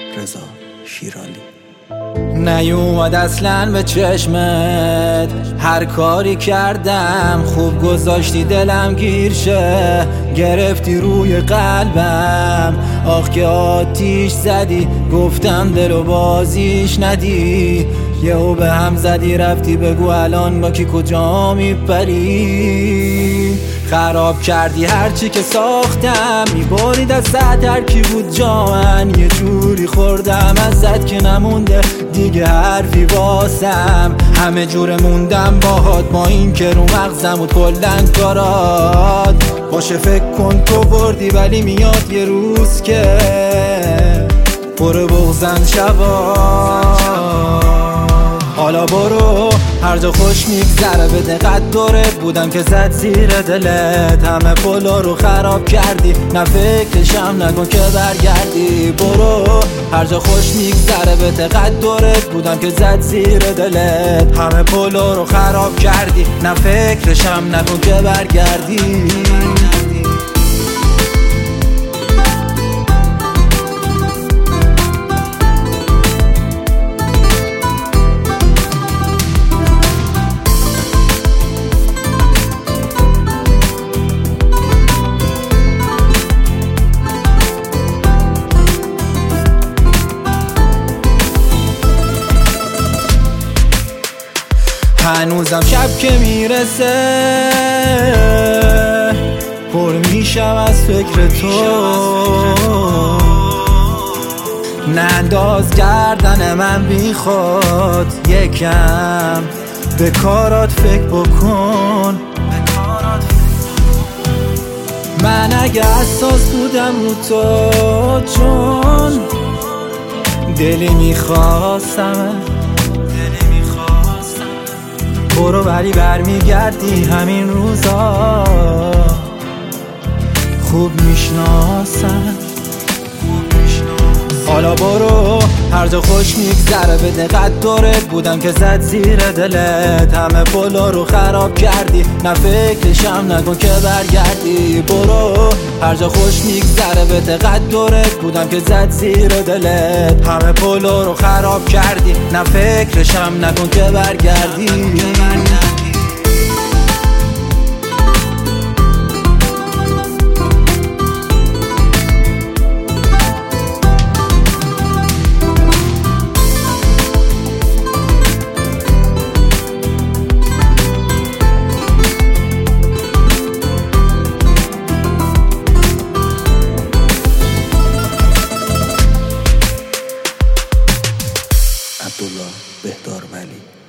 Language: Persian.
رضا شیرالی. نیومد اصلا به چشمت، هر کاری کردم خوب گذاشتی دلم گیر شه، گرفتی روی قلبم آخ که آتیش زدی، گفتم دلو بازیش ندی، یهو به هم زدی رفتی بگو الان با کی کجا میپری. خراب کردی هرچی که ساختم، میبرید از سطح هرکی بود جامن، یه جوری خوردم ازت که نمونده دیگه حرفی واسم، همه جوره موندم باهات با این که رو مغزم بود کلن کارات. باشه فکر کن تو بردی ولی میاد یه روز که پر بغزن شبا. حالا برو هر جا خوش میگذره، به دقت دورت بودم که زد زیر دلت، همه پلا رو خراب کردی، نه فکرشم نکن که برگردی. برو هر جا خوش میگذره، به دقت دورت بودم که زد زیر دلت، همه پلا رو خراب کردی، نه فکرشم نکن که برگردی. هنوزم شب که میرسه پر میشم از فکر تو، ننداز گردن من بی خود، یکم به کارات فکر بکن. من اگه اساس بودم رو تو، چون دلی میخواستم برو ولی برمیگردی همین روزا، خوب میشناسم. حالا برو هر جا خوش میگذره، به دقت دورت بودم که زد زیر دلت، همه پلا رو خراب کردی، نه فکرشم نکن که برگردی. برو هر جا خوش میگذره، به دقت دورت بودم که زد زیر دلت، همه پلا رو خراب کردی، نه فکرشم نکن که برگردی. عبدالله بهدار ولی.